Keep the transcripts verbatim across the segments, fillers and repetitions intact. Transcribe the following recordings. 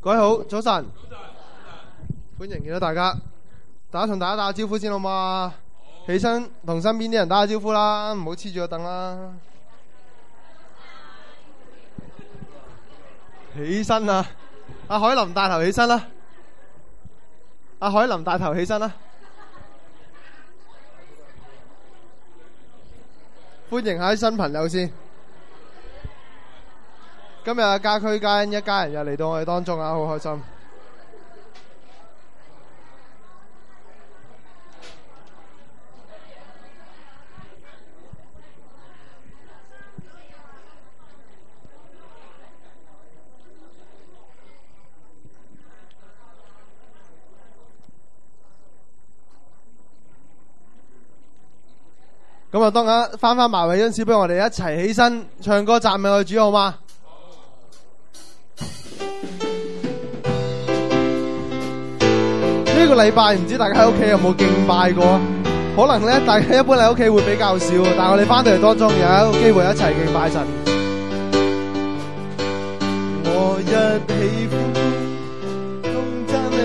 各位好，早晨，歡迎見到大家，大家同大家打個招呼先好嘛？起身同身邊啲人打個招呼啦，唔好黐住個凳啦。起身啊！阿海林帶頭起身啦！阿海林帶頭起身啦！歡迎下啲新朋友先。今日阿家駒家欣一家人又嚟到我哋當中啊，好開心。咁啊，當下翻翻埋位嗰陣時，俾我哋一齊起身唱歌讚美我哋主好嗎？呢個禮拜唔知大家喺屋企有冇敬拜過？可能咧，大家一般喺屋企會比較少，但係我哋翻到嚟當中有一個機會一齊敬拜神。我一喜歡頌讚你，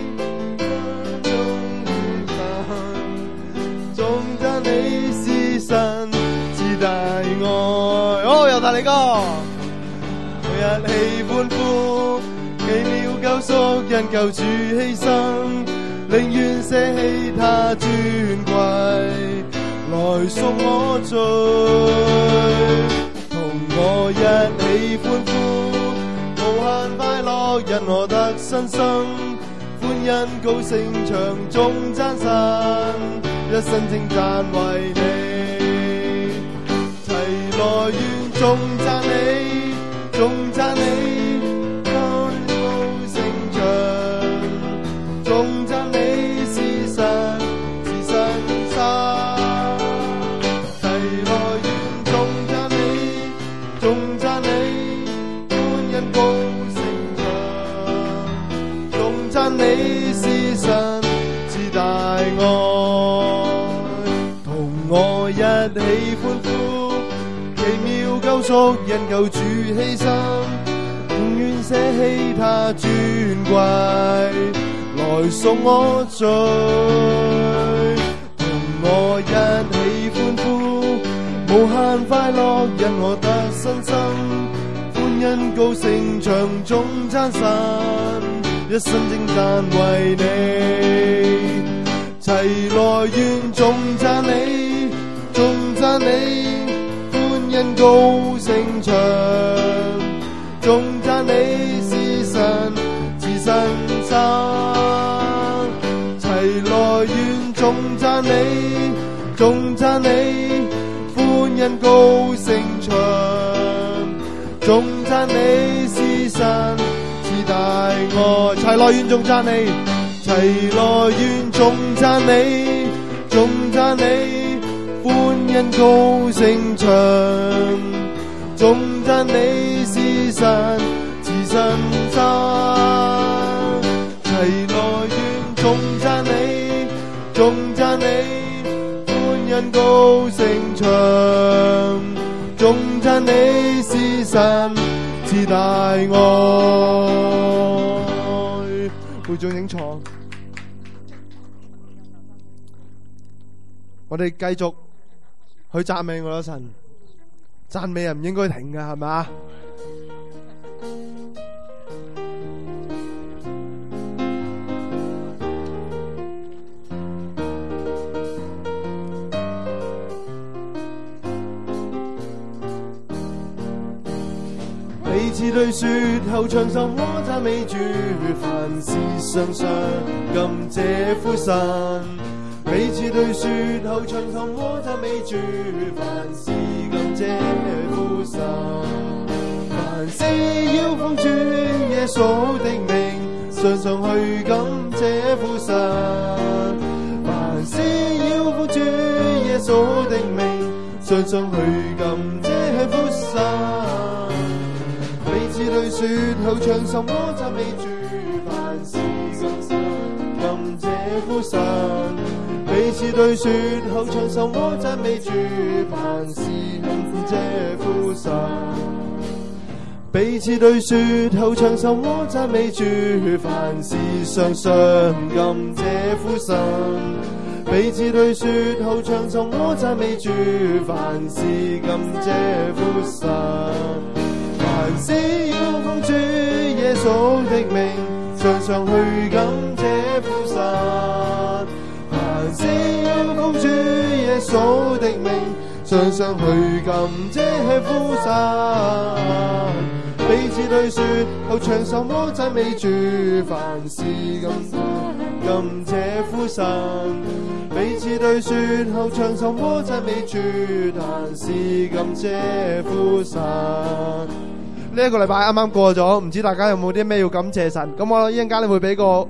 頌讚你是神至大愛。哦，又大你歌。我一喜歡呼奇妙救贖，因救主犧牲。寧願捨棄他尊貴，來贖我罪。同我一起歡呼，無限快樂，因我得新生。歡欣高聲唱頌讚神，一生稱讚為你。齊來願頌讚你，頌讚你。你是神至大愛，同我一起歡呼，奇妙救贖，因救主犧牲，寧願捨棄他尊貴，來贖我罪。同我一起歡呼，無限快樂，因我得新生，歡欣高聲唱頌讚神，一生稱讚為你，齊來願頌讚你，頌讚你，歡欣高聲唱，頌讚你是神自神生，齊來願頌讚你，頌讚你，歡欣高聲唱，頌讚你是神大愛，齊來願頌讚你，齊來願頌讚你，頌讚你，歡欣高聲唱，頌讚你是神自神生，齊來願頌讚你，頌讚你，歡欣高聲唱，頌讚你是神至大愛。會眾請坐，我哋繼續去讚美我嘅神，讚美人唔應該停㗎，係咪啊？彼此對說後唱什麼讚美主，凡事常常感謝父神。彼此對說後唱什麼讚美主，凡事感謝父神。凡事要奉主耶穌的名，常常去感謝父神。凡事要奉主耶穌的名，常常去感謝父神。彼此對說後唱什麼讚美主，凡事感謝父神。彼此對說後唱什麼讚美主，凡事感謝父神。 彼此對説後唱首歌讚美主，凡事常常感謝父神。彼此對説後唱首歌讚美主，凡事感謝父神。凡事要奉主耶穌的名，常常去感謝父神。凡事要奉主耶穌的名，常常去感謝父神。彼此對説後唱首歌讚美主，凡事感感謝父神。彼此對説後唱首歌讚美主，凡事感謝父神。呢一個禮拜啱啱過咗，唔知大家有冇啲咩要感謝神？咁我一陣間你會俾個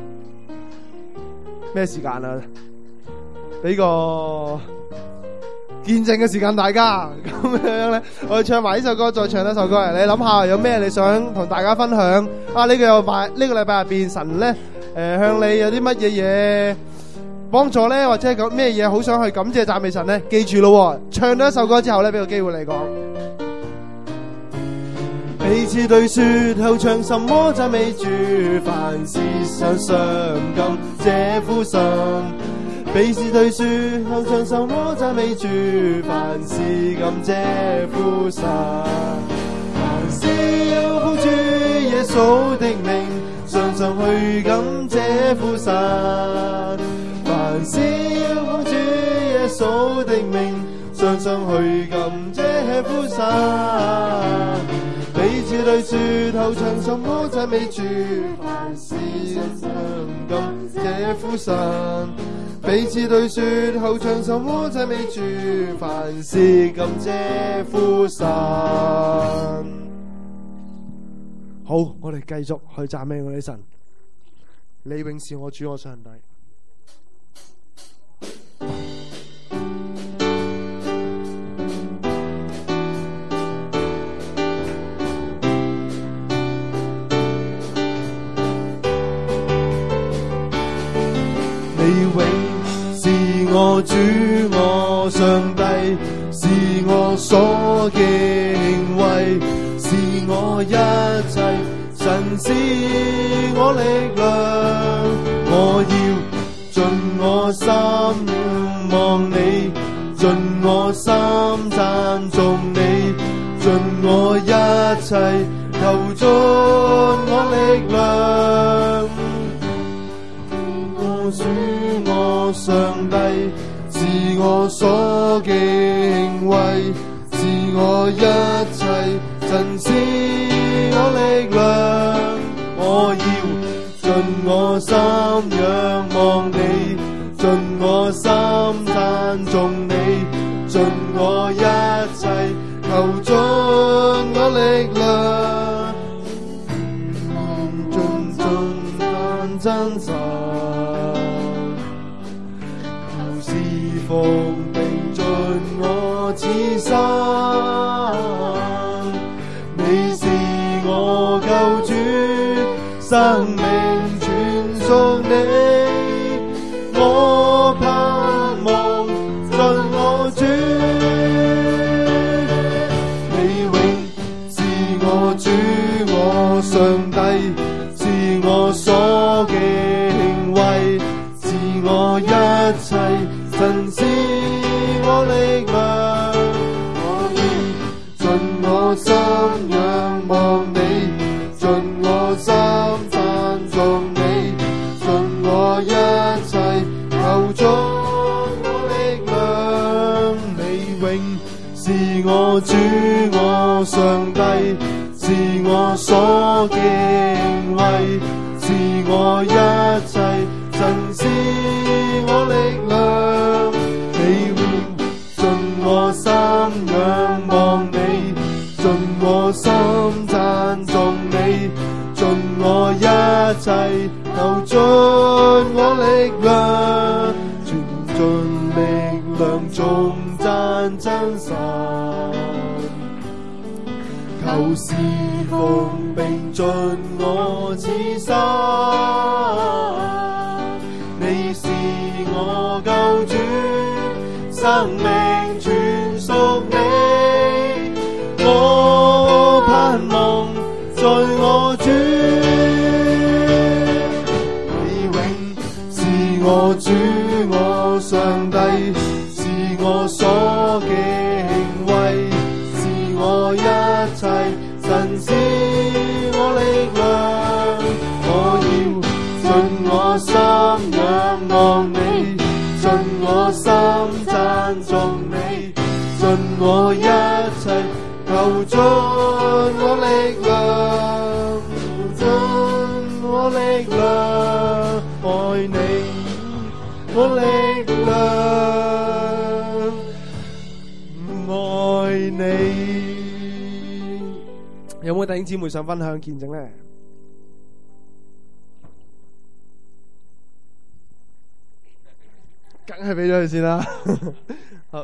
咩時間啊？俾個見證嘅時間大家，咁樣咧，我哋唱埋呢首歌，再唱一首歌嚟。你諗下有咩你想同大家分享啊？呢個又拜呢個禮拜入邊神咧，誒向你有啲乜嘢嘢幫助咧，或者係咩嘢好想去感謝讚美神咧？記住咯，唱咗一首歌之後咧，俾個機會你講。彼此對説後唱什麼讚美主，凡事常常感謝父神。彼此對説後唱什麼讚美主，凡事感謝父神。凡事要奉主耶穌的名，常常去感謝父神。凡事要奉主耶穌的名，常常去感謝父神。彼此對説後唱什麼讚美主，凡事常常感謝父神。彼此對説後唱什麼讚美主，凡事感謝父神。好，我哋繼續去讚美我哋神。你永是我主我上帝。你永是我主我上帝，是我所敬畏，是我一切，神是我力量。我要盡我心望你，盡我心讚頌你，盡我一切，求盡我力量。我主我上帝，是我所敬畏，是我一切，神是我力量。我要盡我心仰望你，盡我心讚頌你，盡我一切，求盡我力量，盡盡讚真神。奉並盡我此生，你是我救主，生命全屬你，我盼望盡我主。你永是我主我上帝，是我所敬畏，是我一切，神是我力量。我要盡我心仰望你，盡我心讚頌你，盡我一切，求盡我力量。你永是我主我上帝，是我所敬畏，是我一切，神是我力量。我心仰望你，盡我心讚頌你，盡我一切，求盡我力量，全盡力量頌讚真神。求侍奉並盡我此生，你是我救主，生命全屬你，我盼望我主我上帝，是我所敬畏，是我一切，神是我力量。我要盡我心仰望你，盡我心讚頌你，盡我一切求盡我力量，盡我力量愛你，我力量愛你。有冇弟兄姊妹想分享見證咧？梗係俾咗佢先啦。好，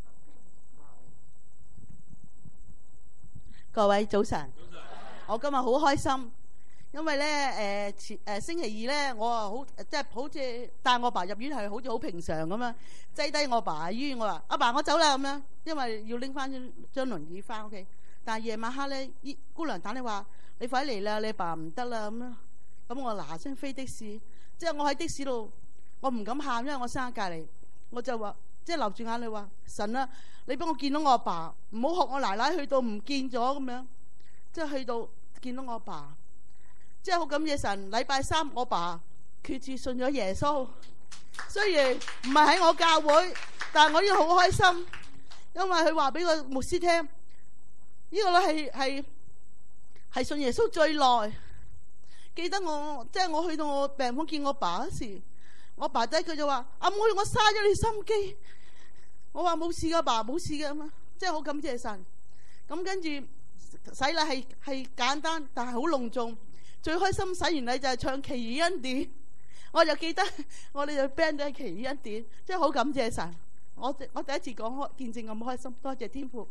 各位早晨。我今日好開心，因為咧誒前誒星期二咧，我啊好即係好似帶我爸入院係好似好平常咁樣，擠低我爸喺醫院，我話阿爸我走啦咁樣，因為要拎翻張輪椅翻屋企。但係夜晚黑咧，醫姑娘打你話你快嚟啦，你爸唔得啦咁樣。咁我嗱嗱聲飛的士，即係我喺的士度，我唔敢喊，因為我生喺隔離，我就話即係流住眼淚話神啊，你幫我見到我阿爸，唔好學我奶奶去到唔見咗咁樣，即係去到見到我阿爸，即係好感謝神。禮拜三我爸決志信咗耶穌，雖然唔係喺我教會，但係我已經好開心，因為佢話俾個牧師聽，呢個咧係係係信耶穌最耐。記得我即係我去到我病房見我爸嗰時，我爸仔佢就話阿妹，我嘥咗你心機。我話冇事噶，爸冇事噶嘛，即係好感謝神。咁跟住洗禮係係簡單，但係好隆重。最開心洗完禮就係唱奇異恩典，我就記得我哋就 band 咗奇異恩典，即係好感謝神。我我第一次講開見證咁開心，多謝天父。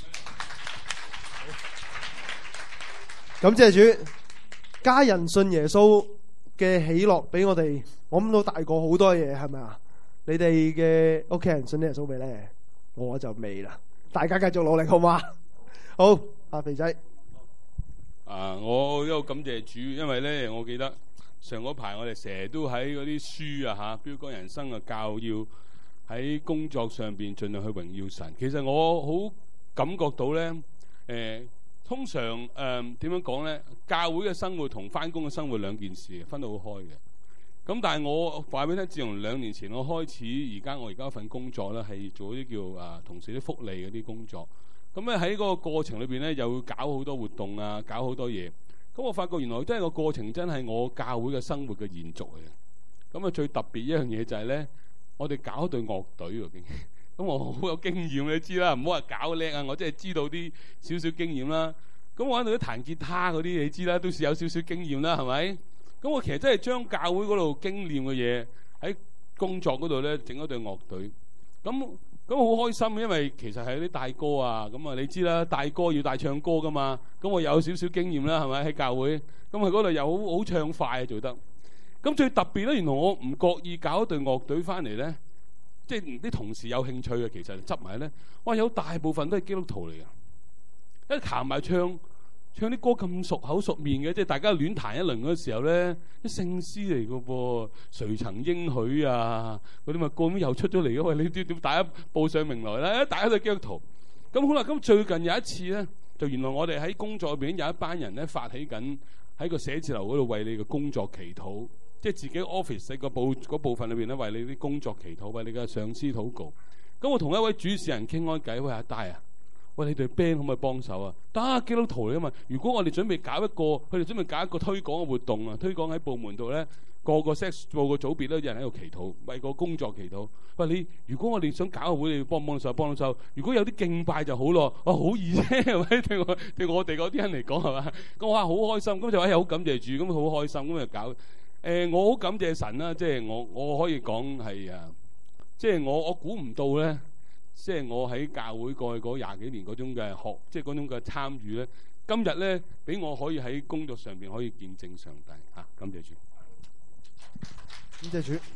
感謝主，家人信耶穌嘅喜樂俾我哋，我諗到大過好多嘢，係咪啊？你哋嘅屋企人信耶穌未咧？我就未啦，大家繼續努力好嗎？好，阿肥仔。 啊！我都感謝主，因為咧，我記得上嗰排我哋成日都喺嗰啲書啊嚇，標杆人生嘅教要喺工作上邊盡量去榮耀神。其實我好感覺到咧，誒、呃、通常誒點、呃、樣講咧？教會嘅生活同返工嘅生活兩件事分得好開嘅。咁但係我話俾你聽，自從兩年前我開始，而家我而家份工作咧係做啲叫啊同事啲福利嗰啲工作。咁咧喺嗰個過程裏邊咧，又會搞好多活動啊，搞好多嘢。咁我發覺原來真係個過程真係我教會嘅生活嘅延續嚟嘅。咁啊最特別一樣嘢就係咧，我哋搞一隊樂隊喎，竟然。咁我好有經驗，你知啦，唔好話搞叻啊，我真係知道啲少少經驗啦。咁我喺度都彈吉他嗰啲，你知啦，都是有少少經驗啦，係咪？咁我其實真係將教會嗰度經驗嘅嘢喺工作嗰度咧整一隊樂隊。咁咁好開心，因為其實係啲大哥啊，咁啊你知啦，大哥要大唱歌噶嘛，咁我有少少經驗啦，係咪喺教會？咁佢嗰度又好好唱快啊，做得。咁最特別咧，原來我唔覺意搞一隊樂隊翻嚟咧，即係啲同事有興趣嘅，其實執埋咧，哇有大部分都係基督徒嚟嘅，一彈埋唱。唱啲歌咁熟口熟面嘅，即係大家亂彈一輪嗰時候咧，啲聖詩嚟嘅噃，誰曾應許啊？嗰啲咪歌咁又出咗嚟嘅，喂，你點點大家報上名來咧？大家都係基督徒。咁好啦，咁最近有一次咧，就原來我哋喺工作入邊有一班人咧發起緊喺個寫字樓嗰度為你嘅工作祈禱，即係自己 office 個部嗰部分裏邊咧為你啲工作祈禱，為你嘅上司禱告。咁我同一位主持人傾開偈，喂阿戴啊！喂，你哋 band 可唔可以幫手啊？得，基督徒嚟啊嘛！如果我哋準備搞一個，佢哋準備搞一個推廣嘅活動啊，推廣喺部門度咧，個個 sex 個個組別都有人喺度祈禱，為個工作祈禱。喂，你如果我哋想搞個會，你幫唔幫手？幫到手。如果有啲敬拜就好咯。哦，好易啫，係咪？對我對我哋嗰啲人嚟講係嘛？咁我話好開心，咁就話好感謝主，咁好開心，咁就搞。誒、呃，我好感謝神啦，即係我我可以講係啊，即係我我估唔到咧。即係我喺教會過去嗰廿幾年嗰種嘅學，即係嗰種嘅參與咧，今日咧俾我可以喺工作上邊可以見證上帝嚇、啊，感謝主， 感謝主。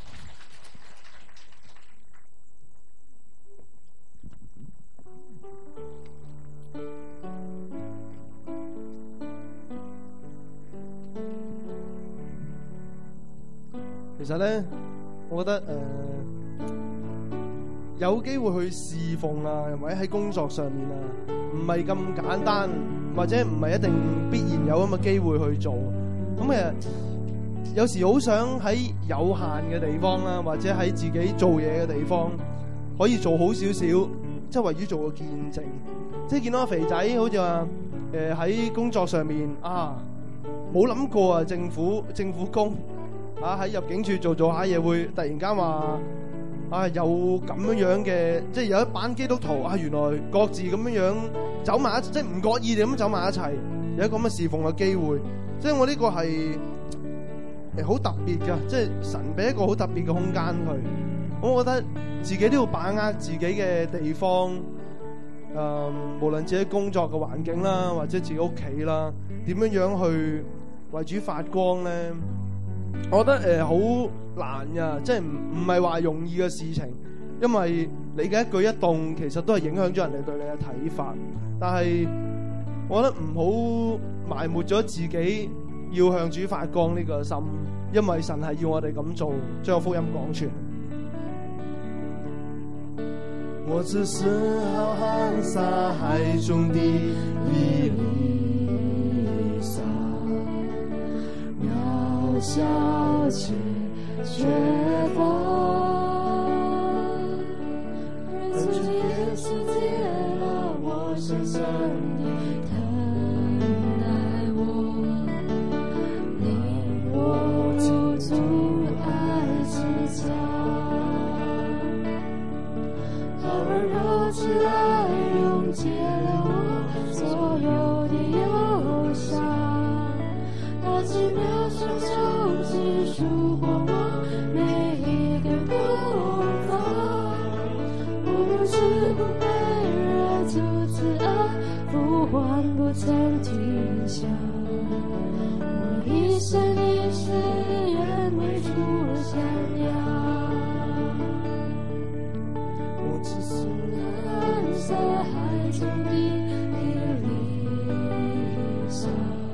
其實咧， 我覺得誒、呃、有機會去侍奉啊，或者喺工作上面啊，唔係咁簡單，或者唔係一定必然有咁嘅機會去做。咁誒、呃、有時好想喺有限嘅地方啦，或者喺自己做嘢嘅地方，可以做好少少，即係為於做個見證。即係見到個肥仔好似話誒喺工作上面啊，冇諗過啊政府政府工啊喺入境處做做下嘢，會突然間話啊有咁樣樣嘅，即係有一班基督徒啊，原來各自咁樣樣走埋一齊，即係唔覺意地咁走埋一齊，有一個咁嘅侍奉嘅機會。即係我呢個係誒好特別㗎，即係神俾一個好特別嘅空間佢。我覺得自己都要把握自己嘅地方。誒、嗯，無論自己工作嘅環境啦，或者自己屋企啦，點樣樣去為主發光咧？我覺得誒好、呃、難㗎，即係唔唔係話容易嘅事情，因為你嘅一舉一動其實都係影響咗人哋對你嘅睇法。但係我覺得唔好埋沒咗自己要向主發光呢個心，因為神係要我哋咁做，將福音廣傳。 我只是浩瀚沙海中的一粒沙，渺小且缺乏，而主耶穌接了我深深的疼愛我，領我入主愛之家。溫柔慈愛溶解了我所有的憂傷，它奇妙雙手記數過我每一個痛法，我如此不配，若主慈愛呼喚不曾停下，我一生一世願為主降雅。只是藍色海中的一粒沙，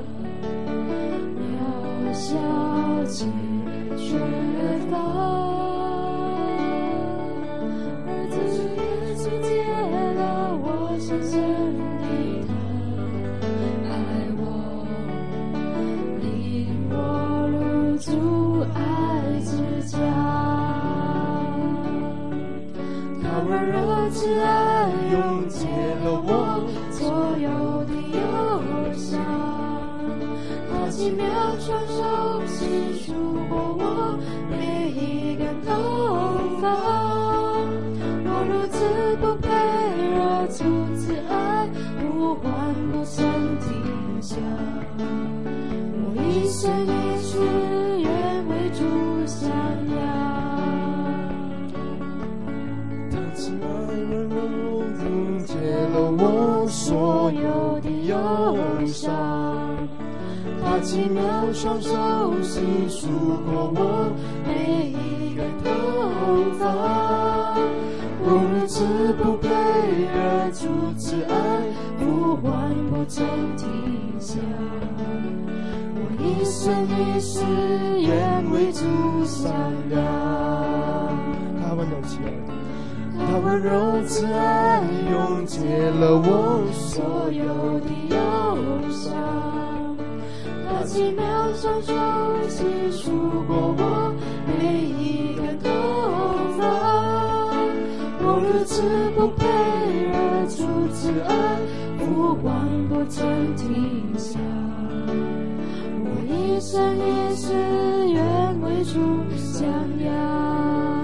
渺小且缺乏，而主耶穌接了我深深的疼愛我，領我入主愛之家。溫柔慈愛溶解了我所有的憂傷，它奇妙雙手記數過我每一個痛法，我如此不配，若主慈愛呼喚不曾停下，我一生一世願為主降雅。慈愛溫柔溶解了我所有的憂傷，它奇妙雙手記數過我每一個痛法，我如此不配，而主慈愛呼喚不曾停下，我一生一世願為主降雅。 他溫柔慈愛。 它溫柔慈愛溶解了我所有的憂傷，它奇妙雙手記數過我每一個痛法，我如此不配，而主慈愛呼喚不曾停下，我一生一世願為主降雅。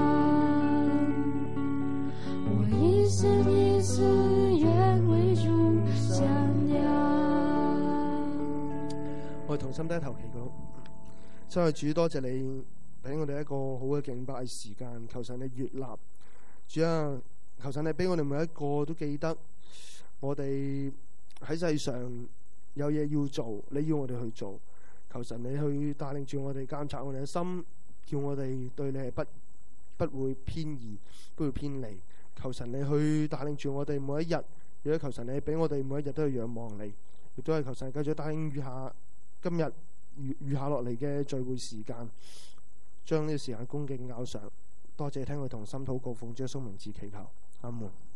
一生一世願為主降雅。 我哋同心低頭祈禱，真係主多謝你俾我哋一個好嘅敬拜時間，求神你悅納。主啊，求神你俾我哋每一個都記得，我哋喺世上有嘢要做，你要我哋去做。求神你去帶領住我哋，監察我哋嘅心，叫我哋對你係不不會偏移，不會偏離。求神你去帶領住我哋每一日，亦都求神你俾我哋每一日都去仰望你，亦都係求神繼續帶領餘下今日餘餘下落嚟嘅聚會時間。 將呢個時間恭敬交上。多謝聽佢同心禱告，奉主耶穌名字祈求，阿門。